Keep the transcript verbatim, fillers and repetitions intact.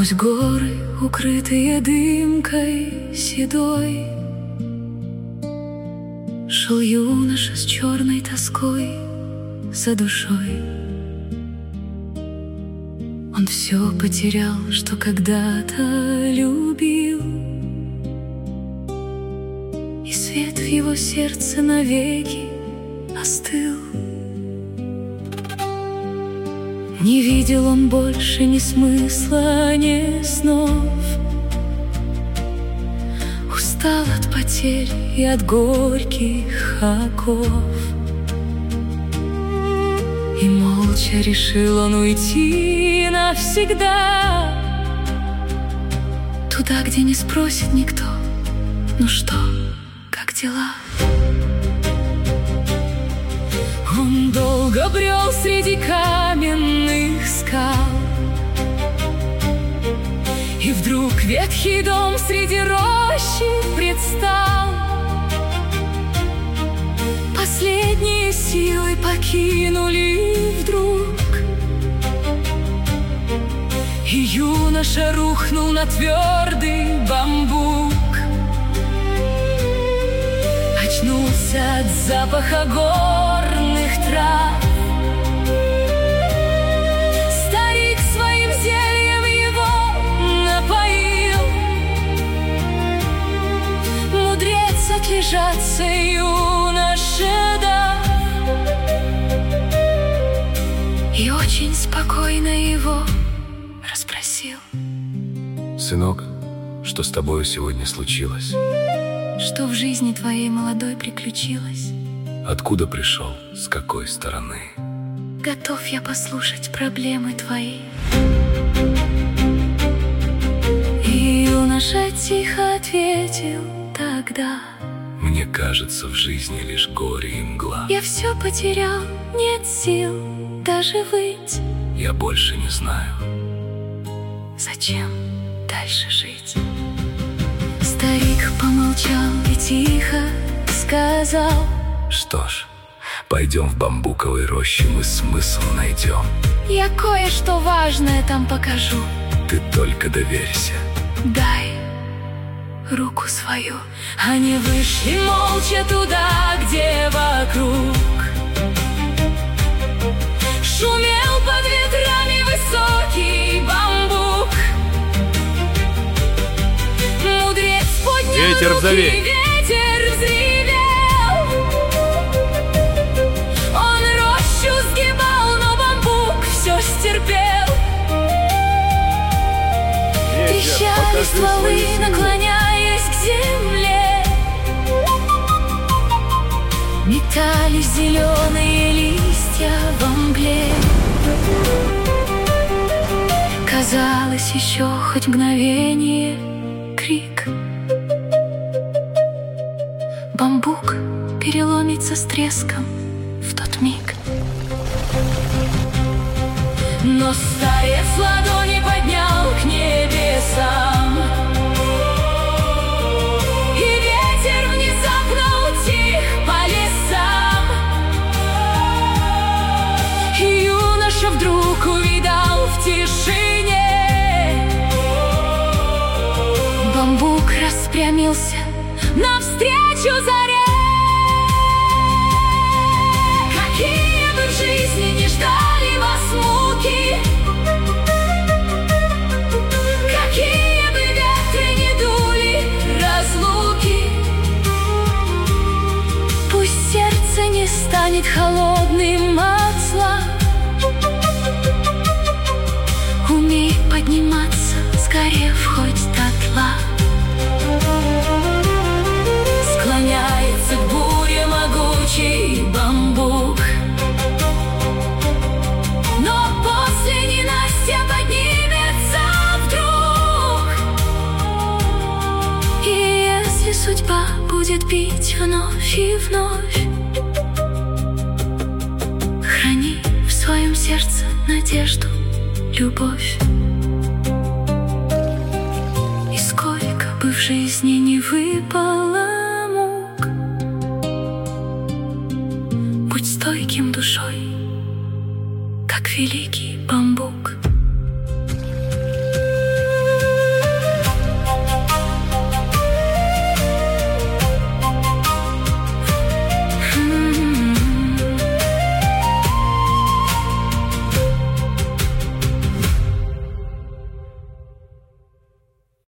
Сквозь горы, укрытые дымкой седой, шел юноша с черной тоской за душой. Он все потерял, что когда-то любил, и свет в его сердце навеки остыл. Не видел он больше ни смысла, ни снов, устал от потерь и от горьких оков. И молча решил он уйти навсегда, туда, где не спросит никто: ну что, как дела? Он долго брел среди каменных скал, и вдруг ветхий дом среди рощи предстал. Последние силы покинули вдруг, и юноша рухнул на твердый бамбук. Очнулся от запаха горных трав, старик своим зельем его напоил. Мудрец отлежаться юноше дал, и очень спокойно его расспросил: сынок, что с тобою сегодня случилось? Что в жизни твоей молодой приключилось? Откуда пришел, с какой стороны? Готов я послушать проблемы твои. И юноша тихо ответил тогда: мне кажется, в жизни лишь горе и мгла. Я все потерял, нет сил даже выть. Я больше не знаю, зачем дальше жить. Старик помолчал и тихо сказал: что ж, пойдем в бамбуковой роще, мы смысл найдем. Я кое-что важное там покажу. Ты только доверься. Дай руку свою. Они вышли молча туда, где вокруг шумел под ветрами высокий бамбук. Мудрец поднял ветер руки, взови. Ветер взревел. Он рощу сгибал, но бамбук все стерпел. Трещали стволы, наклоняясь к земле. Метались зеленые листья во мгле. Казалось, еще хоть мгновение крик. Бамбук переломится с треском в тот миг. Но старец ладони поднял к небесам, и ветер внезапно утих по лесам. И юноша вдруг увидал в тишине: бамбук распрямился навстречу заре. Какие бы в жизни не ждали вас муки, какие бы ветры не дули разлуки, пусть сердце не станет холодным от зла. Умей подниматься, сгорев хоть дотла. Склоняется к буре могучий бамбук, но после ненастья поднимется вдруг. И если судьба будет бить вновь и вновь, храни в своем сердце надежду, любовь. И сколько бы в жизни не выпало мук, будь стойким душой, как великий